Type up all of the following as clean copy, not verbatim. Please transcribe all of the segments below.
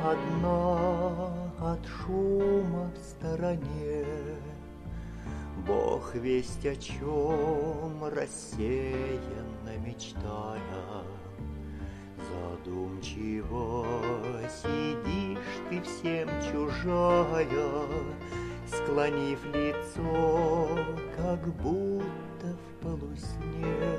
одна от шума в стороне. Бог весть о чем рассеянно мечтая, задумчиво сидишь ты всем чужая, склонив лицо, как будто в полусне.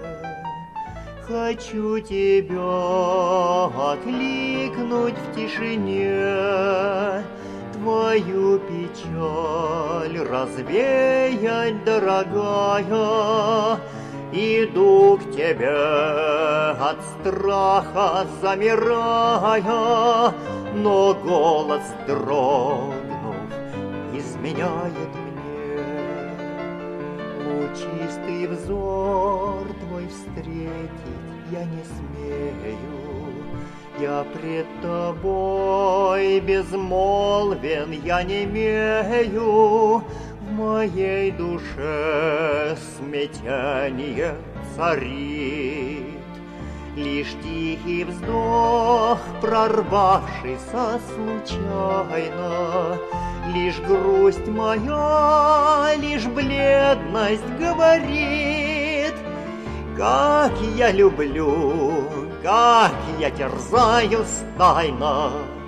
Хочу тебя окликнуть в тишине, твою печаль развеять, дорогая. Иду к тебе от страха замирая, но голос, дрогнув, изменяет мне. Лучистый взор твой встретить я не смею, я пред тобой безмолвен, я немею. В моей душе смятение царит, лишь тихий вздох, прорвавшийся случайно, лишь грусть моя, лишь бледность говорит. Как я люблю, как я терзаюсь тайно,